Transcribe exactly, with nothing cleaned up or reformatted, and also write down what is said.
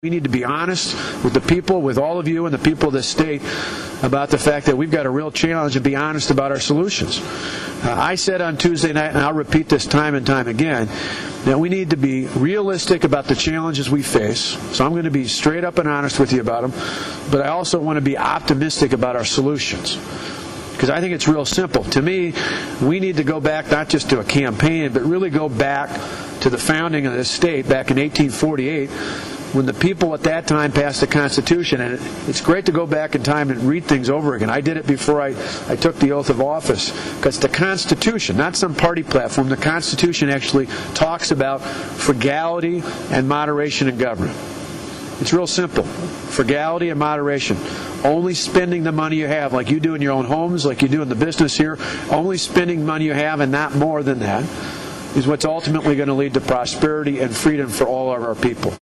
We need to be honest with the people, with all of you and the people of this state about the fact that we've got a real challenge, and be honest about our solutions. Uh, I said on Tuesday night, and I'll repeat this time and time again, that we need to be realistic about the challenges we face. So I'm going to be straight up and honest with you about them, but I also want to be optimistic about our solutions. Because I think it's real simple. To me, we need to go back not just to a campaign, but really go back to the founding of this state back in eighteen forty-eight, when the people at that time passed the Constitution. And it's great to go back in time and read things over again. I did it before I, I took the oath of office, because the Constitution, not some party platform, the Constitution actually talks about frugality and moderation in government. It's real simple. Frugality and moderation. Only spending the money you have, like you do in your own homes, like you do in the business here, only spending money you have and not more than that, is what's ultimately going to lead to prosperity and freedom for all of our people.